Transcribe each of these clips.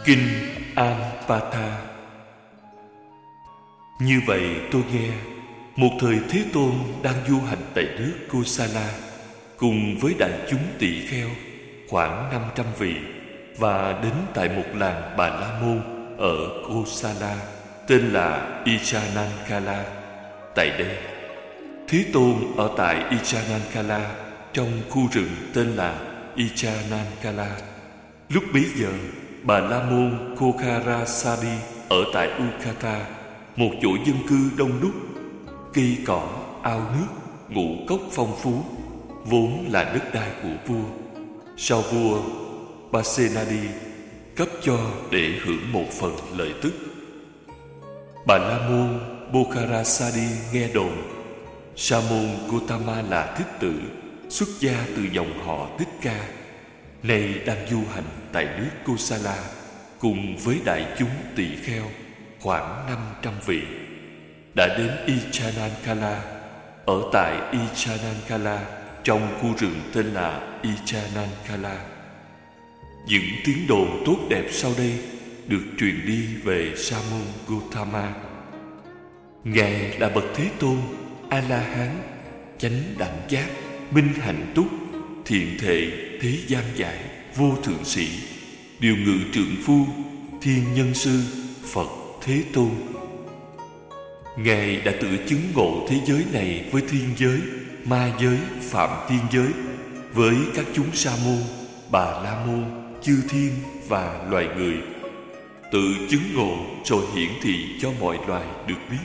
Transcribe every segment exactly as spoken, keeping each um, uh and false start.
Kinh Anpatha. Như vậy tôi nghe, một thời Thế Tôn đang du hành tại nước Kosala cùng với đại chúng tỳ kheo khoảng năm trăm vị, và đến tại một làng Bà La Môn ở Kosala tên là Icanankala. Tại đây, Thế Tôn ở tại Icanankala trong khu rừng tên là Icanankala. Lúc bấy giờ, Bà La Môn Kokharasari ở tại Ukata, một chỗ dân cư đông đúc, cây cỏ, ao nước, ngũ cốc phong phú, vốn là đất đai của vua. Sau vua Pasenadi cấp cho để hưởng một phần lợi tức. Bà La Môn Bokharasari nghe đồn Sa môn Gotama là thích tử, xuất gia từ dòng họ Thích Ca, nay đang du hành tại nước Kosala cùng với đại chúng tỳ kheo khoảng năm trăm vị, đã đến Icanankala. Ở tại Icanankala trong khu rừng tên là Icanankala, những tiếng đồn tốt đẹp sau đây được truyền đi về Sa môn Gotama. Ngài là bậc Thế Tôn, A La Hán, chánh đẳng giác, minh hạnh túc, thiện thệ, thế gian giải, vô thượng sĩ, điều ngự trượng phu, thiên nhân sư, Phật Thế Tôn. Ngài đã tự chứng ngộ thế giới này với thiên giới, ma giới, phạm thiên giới, với các chúng sa môn, bà la môn, chư thiên và loài người. Tự chứng ngộ rồi hiển thị cho mọi loài được biết.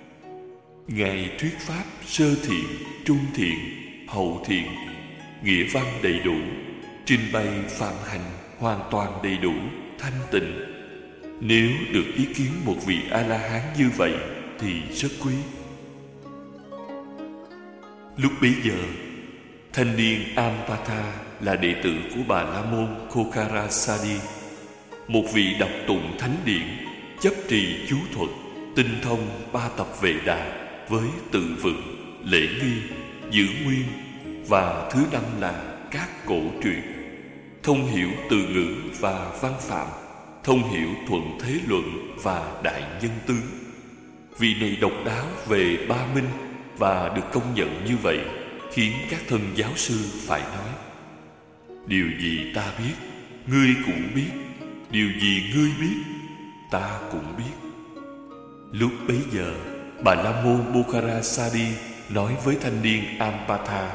Ngài thuyết pháp sơ thiện, trung thiện, hậu thiện, nghĩa văn đầy đủ, trình bày phạm hành hoàn toàn đầy đủ, thanh tịnh. Nếu được ý kiến một vị A-la-hán như vậy thì rất quý. Lúc bấy giờ, thanh niên Anpatha là đệ tử của Bà La Môn Kokharasari, một vị đọc tụng thánh điển, chấp trì chú thuật, tinh thông ba tập Vệ Đà với tự vựng, lễ nghi, giữ nguyên, và thứ năm là các cổ truyện, thông hiểu từ ngữ và văn phạm, thông hiểu thuận thế luận và đại nhân tướng. Vị này độc đáo về ba minh và được công nhận như vậy khiến các thân giáo sư phải nói: điều gì ta biết, ngươi cũng biết; điều gì ngươi biết, ta cũng biết. Lúc bấy giờ, Bà La Môn Bokharasari nói với thanh niên Anpatha: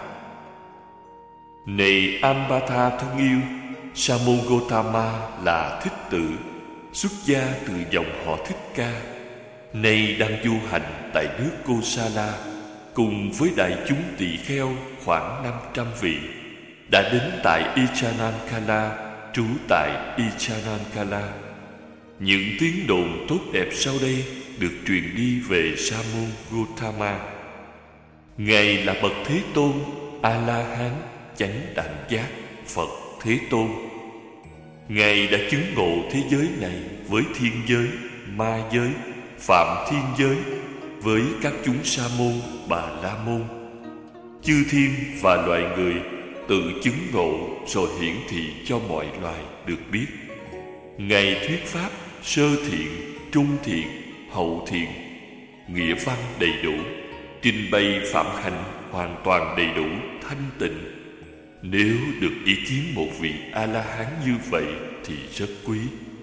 này Anpatha thân yêu, Sa môn Gotama là thích tử, xuất gia từ dòng họ Thích Ca, nay đang du hành tại nước Kosala cùng với đại chúng tỳ kheo khoảng năm trăm vị, đã đến tại Icanankala, trú tại Icanankala. Những tiếng đồn tốt đẹp sau đây được truyền đi về Sa môn Gotama. Ngài là bậc Thế Tôn, A-la-hán, chánh đẳng giác, Phật Thế Tôn. Ngài đã chứng ngộ thế giới này với thiên giới, ma giới, phạm thiên giới, với các chúng sa môn, bà la môn, chư thiên và loài người, tự chứng ngộ rồi hiển thị cho mọi loài được biết. Ngài thuyết pháp sơ thiện, trung thiện, hậu thiện, nghĩa văn đầy đủ, trình bày phạm hành hoàn toàn đầy đủ, thanh tịnh. Nếu được ý kiến một vị A-la-hán như vậy thì rất quý.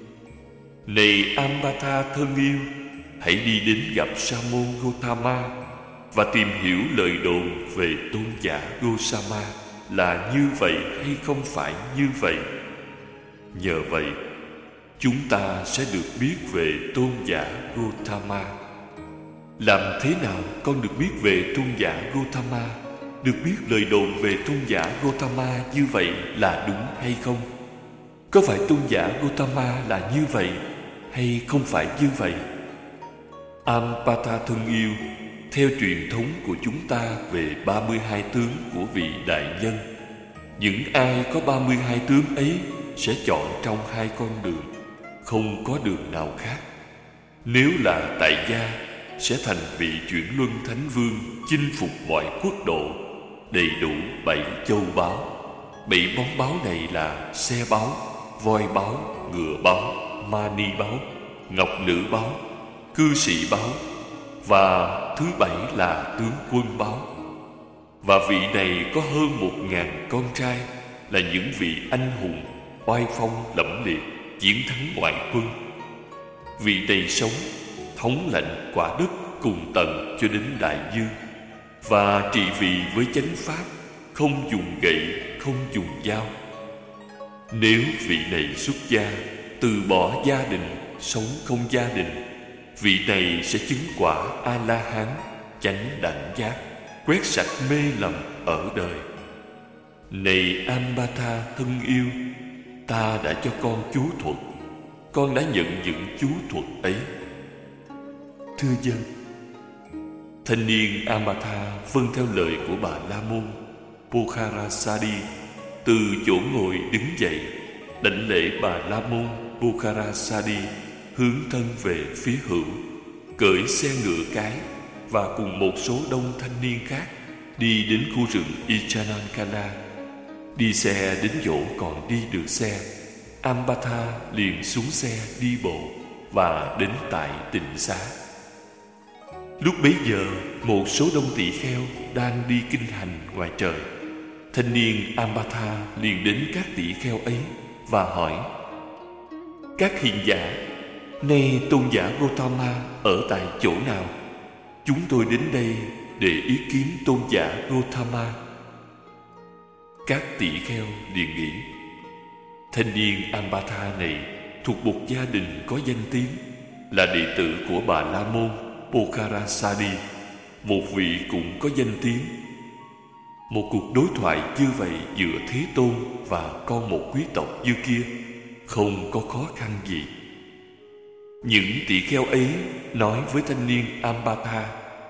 Này Anpatha thân yêu, hãy đi đến gặp Sa môn Gotama và tìm hiểu lời đồn về tôn giả Gosama là như vậy hay không phải như vậy. Nhờ vậy, chúng ta sẽ được biết về tôn giả Gotama. Làm thế nào con được biết về tôn giả Gotama? Được biết lời đồn về tôn giả Gotama như vậy là đúng hay không? Có phải tôn giả Gotama là như vậy hay không phải như vậy? Anpatha thân yêu, theo truyền thống của chúng ta về ba mươi hai tướng của vị đại nhân, những ai có ba mươi hai tướng ấy sẽ chọn trong hai con đường, không có đường nào khác. Nếu là tại gia, sẽ thành vị chuyển luân thánh vương, chinh phục mọi quốc độ, đầy đủ bảy châu báu. Bảy món báu này là xe báu, voi báu, ngựa báu, Mani báo, ngọc nữ báo, cư sĩ báo, và thứ bảy là tướng quân báo. Và vị này có hơn một ngàn con trai, là những vị anh hùng oai phong lẫm liệt, chiến thắng ngoại quân. Vị này sống thống lãnh quả đất cùng tận cho đến đại dương, và trị vì với chánh pháp, không dùng gậy, không dùng dao. Nếu vị này xuất gia, từ bỏ gia đình, sống không gia đình, vị này sẽ chứng quả A-la-hán, chánh đẳng giác, quét sạch mê lầm ở đời. Này Ambata thân yêu, ta đã cho con chú thuật, con đã nhận những chú thuật ấy. Thưa dân. Thanh niên Ambata vâng theo lời của bà La Môn Pokharasadi, từ chỗ ngồi đứng dậy, đảnh lễ bà La Môn Pokharasadi, hướng thân về phía hữu, cưỡi xe ngựa cái và cùng một số đông thanh niên khác đi đến khu rừng Ichanakana. Đi xe đến chỗ còn đi được xe, Ambata liền xuống xe đi bộ và đến tại tịnh xá. Lúc bấy giờ, một số đông tỳ kheo đang đi kinh hành ngoài trời. Thanh niên Ambata liền đến các tỳ kheo ấy và hỏi: các hiền giả, nay tôn giả Gotama ở tại chỗ nào? Chúng tôi đến đây để ý kiến tôn giả Gotama. Các tỳ kheo liền nghĩ: thanh niên Ambata này thuộc một gia đình có danh tiếng, là đệ tử của bà La Môn Pokharasadi, một vị cũng có danh tiếng. Một cuộc đối thoại như vậy giữa Thế Tôn và con một quý tộc như kia không có khó khăn gì. Những tỳ kheo ấy nói với thanh niên Ambata: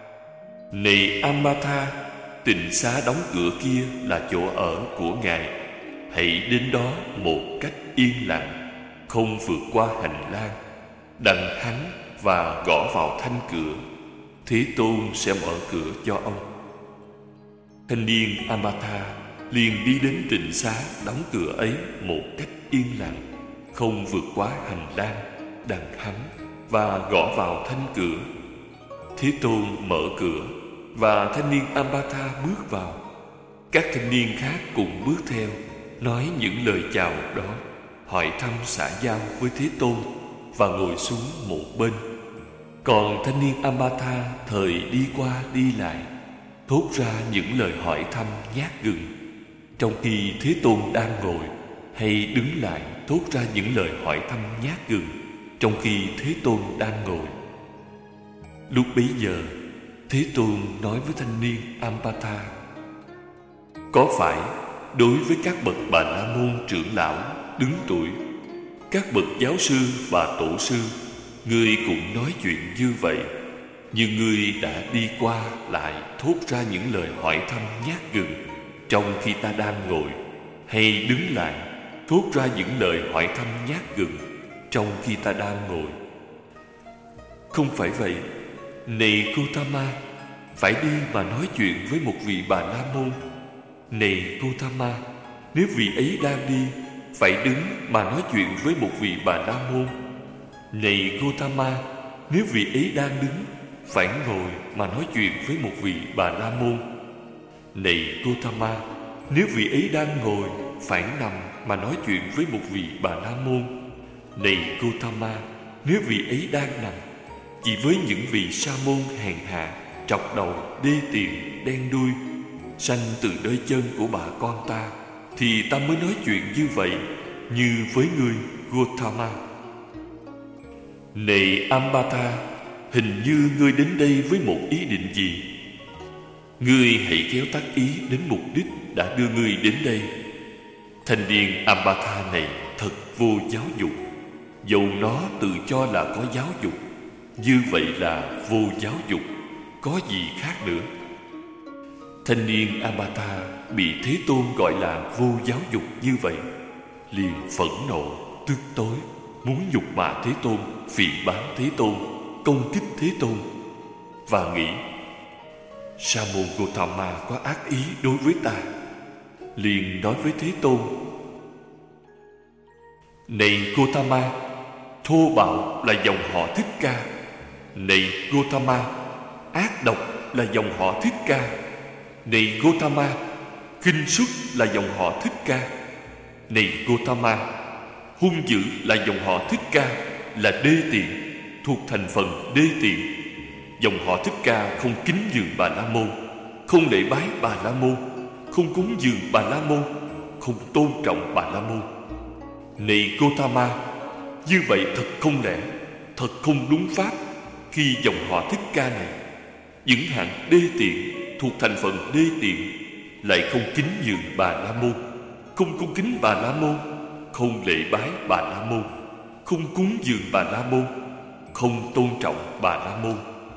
này Ambata, tịnh xá đóng cửa kia là chỗ ở của ngài. Hãy đến đó một cách yên lặng, không vượt qua hành lang, đặng hắn và gõ vào thanh cửa. Thế Tôn sẽ mở cửa cho ông. Thanh niên Ambata liền đi đến tịnh xá đóng cửa ấy một cách yên lặng, không vượt quá hành lang, đặng hắn và gõ vào thanh cửa. Thế Tôn mở cửa và thanh niên Ambata bước vào. Các thanh niên khác cùng bước theo, nói những lời chào đó, hỏi thăm xã giao với Thế Tôn và ngồi xuống một bên. Còn thanh niên Ambata thời đi qua đi lại, thốt ra những lời hỏi thăm nhát gừng, trong khi Thế Tôn đang ngồi, hay đứng lại thốt ra những lời hỏi thăm nhát gừng, trong khi Thế Tôn đang ngồi. Lúc bấy giờ, Thế Tôn nói với thanh niên Ambata: có phải đối với các bậc Bà La Môn trưởng lão đứng tuổi, các bậc giáo sư và tổ sư, ngươi cũng nói chuyện như vậy, nhưng ngươi đã đi qua lại thốt ra những lời hỏi thăm nhát gừng, trong khi ta đang ngồi, hay đứng lại thốt ra những lời hỏi thăm nhát gừng, trong khi ta đang ngồi? Không phải vậy. Này Gotama, phải đi mà nói chuyện với một vị Bà La Môn. Này Gotama, nếu vị ấy đang đi, phải đứng mà nói chuyện với một vị Bà La Môn. Này Gotama, nếu vị ấy đang đứng, phải ngồi mà nói chuyện với một vị Bà La Môn. Này Gotama, nếu vị ấy đang ngồi, phải nằm mà nói chuyện với một vị Bà La Môn. Này Gotama, nếu vị ấy đang nằm, chỉ với những vị sa môn hèn hạ, trọc đầu, đê tiện, đen đuôi, sanh từ đôi chân của bà con ta, thì ta mới nói chuyện như vậy, như với ngươi Gotama. Này Ambata, hình như ngươi đến đây với một ý định gì? Ngươi hãy kéo tác ý đến mục đích đã đưa ngươi đến đây. Thanh niên Ambata này thật vô giáo dục, dầu nó tự cho là có giáo dục, như vậy là vô giáo dục, có gì khác nữa. Thanh niên Ambata bị Thế Tôn gọi là vô giáo dục như vậy, liền phẫn nộ, tức tối, muốn nhục mạ Thế Tôn, phỉ báng Thế Tôn, công kích Thế Tôn, và nghĩ: Sa môn Gotama có ác ý đối với ta. Liền nói với Thế Tôn: Này Gotama, thô bạo là dòng họ Thích Ca. Này Gotama, ác độc là dòng họ Thích Ca. Này Gotama, khinh suất là dòng họ Thích Ca. Này Gotama, hung dữ là dòng họ Thích Ca, là đê tiện, thuộc thành phần đê tiện. Dòng họ Thích Ca không kính dường Bà La Môn, không lễ bái Bà La Môn, không cúng dường Bà La Môn, không tôn trọng Bà La Môn. Này Gotama, như vậy thật không lẽ, thật không đúng pháp, khi dòng họ Thích Ca này, những hạng đê tiện, thuộc thành phần đê tiện, lại không kính dường Bà La Môn, không cung kính Bà La Môn, không lễ bái Bà La Môn, không cúng dường Bà La Môn, không tôn trọng Bà La Môn.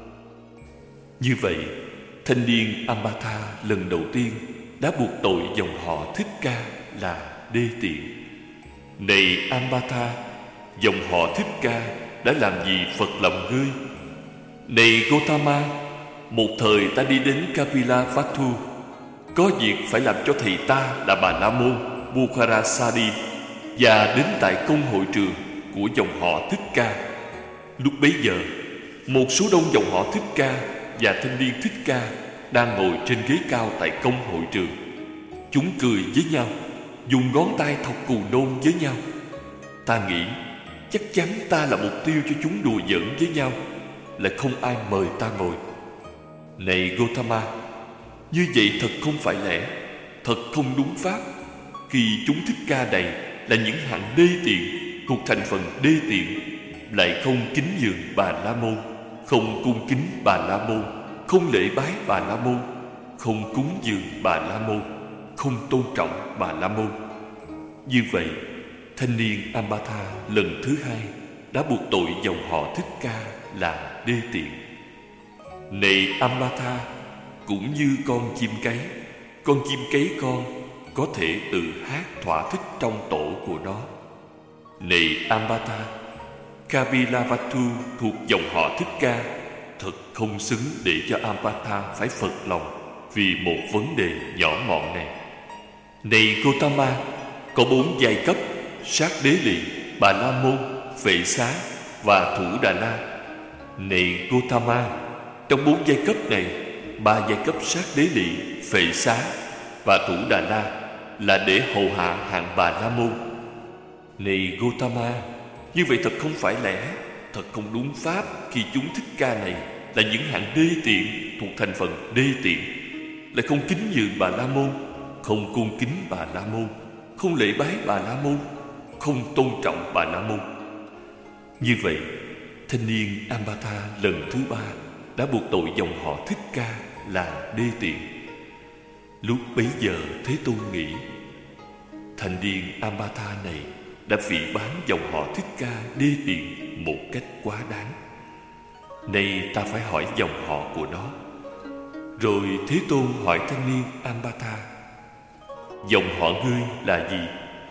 Như vậy, thanh niên Ambata lần đầu tiên đã buộc tội dòng họ Thích Ca là đê tiện. Này Ambata, dòng họ Thích Ca đã làm gì Phật lòng ngươi? Này Gotama, một thời ta đi đến Kapilavatthu, có việc phải làm cho thầy ta là Bà La Môn Mukharasadi, và đến tại công hội trường của dòng họ Thích Ca. Lúc bấy giờ, một số đông dòng họ Thích Ca và thanh niên Thích Ca đang ngồi trên ghế cao tại công hội trường. Chúng cười với nhau, dùng ngón tay thọc cù nôn với nhau. Ta nghĩ chắc chắn ta là mục tiêu cho chúng đùa giỡn với nhau, lại không ai mời ta ngồi. Này Gotama, như vậy thật không phải lẽ, thật không đúng pháp, khi chúng Thích Ca này là những hạng đê tiện, thuộc thành phần đê tiện, lại không kính dường Bà La Môn, không cung kính Bà La Môn, không lễ bái Bà La Môn, không cúng dường Bà La Môn, không tôn trọng Bà La Môn. Như vậy, thanh niên Ambata lần thứ hai đã buộc tội dòng họ Thích Ca là đê tiện. Này Ambata, cũng như con chim cấy, con chim cấy con có thể tự hát thỏa thích trong tổ của nó. Này Ambata, Kapilavatthu thuộc dòng họ Thích Ca thật không xứng để cho Ambata phải phật lòng vì một vấn đề nhỏ mọn này. Này Gotama, có bốn giai cấp: Sát Đế Lì, Bà La Môn, Phệ Xá và Thủ Đà La. Này Gotama, trong bốn giai cấp này, ba giai cấp Sát Đế Lì, Phệ Xá và Thủ Đà La là để hầu hạ hạng Bà La Môn. Này Gotama, như vậy thật không phải lẽ, thật không đúng pháp, khi chúng Thích Ca này là những hạng đê tiện, thuộc thành phần đê tiện, lại không kính dường Bà La Môn, không cung kính Bà La Môn, không lễ bái Bà La Môn, không tôn trọng Bà La Môn. Như vậy, thanh niên Ambata lần thứ ba đã buộc tội dòng họ Thích Ca là đê tiện. Lúc bấy giờ Thế Tôn nghĩ, thanh niên Ambata này đã phỉ báng dòng họ Thích Ca đê tiện một cách quá đáng. Nay ta phải hỏi dòng họ của nó. Rồi Thế Tôn hỏi thanh niên Ambata, dòng họ ngươi là gì?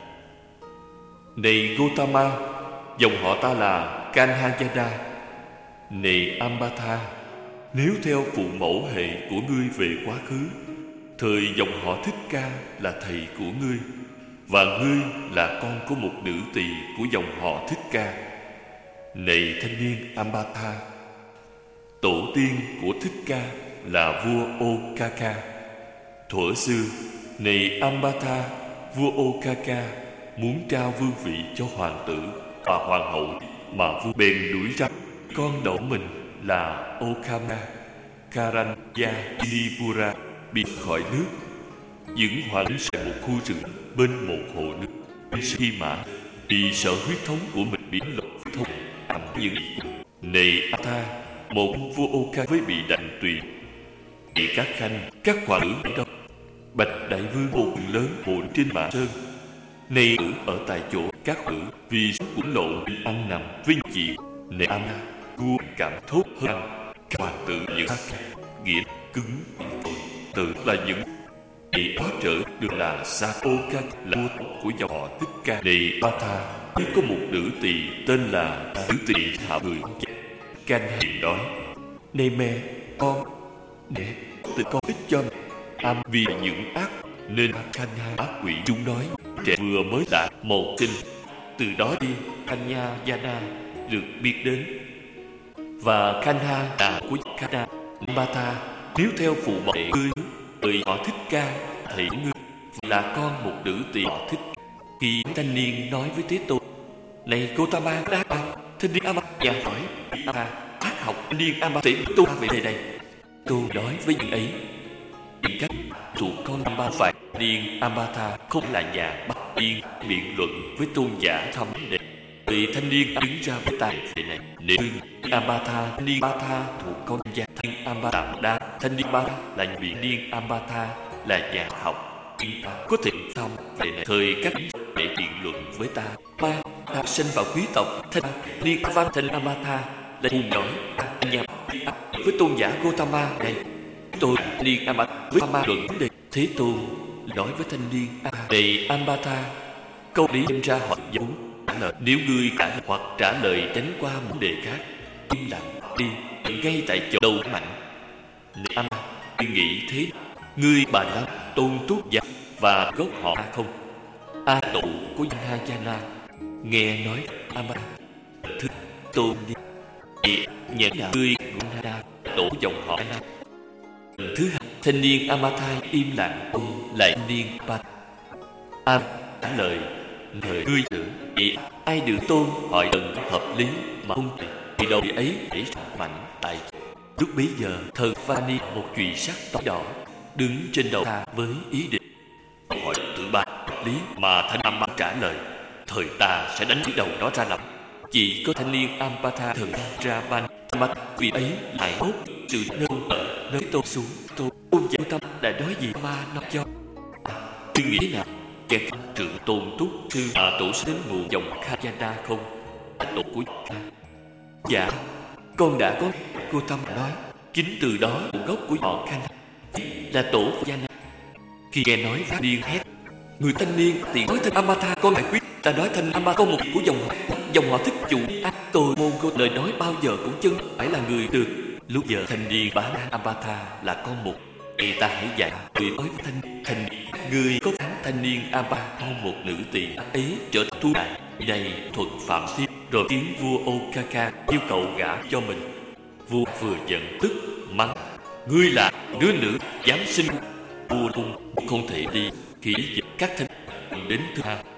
Này Gotama, dòng họ ta là Kanhayada. Này Ambata, nếu theo phụ mẫu hệ của ngươi về quá khứ, thời dòng họ Thích Ca là thầy của ngươi, và ngươi là con của một nữ tỳ của dòng họ Thích Ca. Này thanh niên Ambata, tổ tiên của Thích Ca là vua Okaka. Thuở xưa, này Ambata, vua Okaka muốn trao vương vị cho hoàng tử và hoàng hậu, mà vua bèn đuổi ra con đẩu mình là Okama Karanya Inipura bị khỏi nước. Những hoàng sẽ một khu rừng bên một hồ nước. Khi mã vì sợ huyết thống của mình bị lột thông làm những này Ata, một vua Oka với bị đành tùy, bị các khanh các hoàng tử ở đâu. Bạch đại vương một lớn hồn trên mã sơn. Này tử ở tại chỗ các tử vì cũng lộ ăn nằm vinh chị. Này Anna, vua cảm thốt hơn các hoàng tử những nghĩa cứng tội tự là những bị thoát trở được là Saoka, là vua của dòng họ Thích Ca. Này Bata, có một nữ tỳ tên là nữ tỳ hạ người Can hiền nói, này mẹ con, để tự con ích cho am vì những ác nên Can hai ác quỷ. Chúng nói trẻ vừa mới đã một sinh, Từ đó đi, Kanya Yana được biết đến. Và Kanha là của Kana Matha. Nếu theo phụ mẫu ngươi, người họ Thích Ca, thì ngươi là con một nữ tỳ họ Thích. Khi thanh niên nói với Thế Tôn: này Gotama Đa, thanh niên Ama nhà hỏi Ama bác học thanh niên Ama sẽ tu về đây này. Tôi nói với những ấy các thuộc con Ama phải niên Amatha không là nhà bắt yên biện luận với tôn giả thâm đề. Thì thanh niên đứng ra với tài về này: nếu Amatha thanh niên Amatha thuộc con gia thanh Amatha Đa, thanh niên Amatha là biện niên Amatha là nhà học có thể thông về này thời các để biện luận với ta. Ba ta sinh vào quý tộc thanh niên văn thanh Amatha là cùng nói nhà với tôn giả Gotama này. Tôi niên Amatha với Ama luận vấn đề. Thế Tôn nói với thanh niên này Amatha, câu lý đem ra hỏi giống trả lời. Nếu ngươi trả lời hoặc trả lời tránh qua vấn đề khác, im lặng đi ngay tại chỗ đầu mạnh. Ama ngươi nghĩ thế, ngươi bà la tôn túc giả và gốc họ A không? A tụ của Mahayana nghe nói Ama thứ tôn đi vì nhận là ngươi Guna tổ dòng họ Na. Thứ hai, thanh niên Amatha im lặng lại thanh niên Ba Am trả lời thời ngươi tử vì ai được tôn hỏi cần hợp lý mà không thì đầu ấy để mạnh tại. Lúc bấy giờ thờ Vani một chùy sắt tóc đỏ đứng trên đầu ta với ý định hỏi thứ ba lý mà thanh Amma trả lời thời ta sẽ đánh cái đầu nó ra làm. Chỉ có thanh niên Ampatha thần ra ban mặt vì ấy lại hốt sự nâng ở nơi tôn xuống tôn tôn giả tâm đã nói gì mà nó cho suy nghĩ nào kẻ trưởng tôn túc sư mà tổ sinh đến nguồn dòng Khayana không tổ của Kha. Dạ con đã có cô tâm nói chính từ đó nguồn gốc của họ Khanh là tổ Yana. Khi nghe nói phát điên hét người thanh niên thì nói thanh Amatha con lại quyết ta nói thanh Amatha con một của dòng họ dòng họ Thích chủ ác tôi môn cô lời nói bao giờ cũng chân phải là người được. Lúc giờ thanh niên bán Amatha là con một thì ta hãy dạy người nói với thanh thanh người có phán thanh niên Amatha con một nữ tỳ ấy trở thu đại đây thuật phạm thiên rồi kiến vua Okaka yêu cầu gả cho mình. Vua vừa giận tức mắng ngươi là đứa nữ dám sinh. Vua cung không thể đi khi các thanh đến thứ hai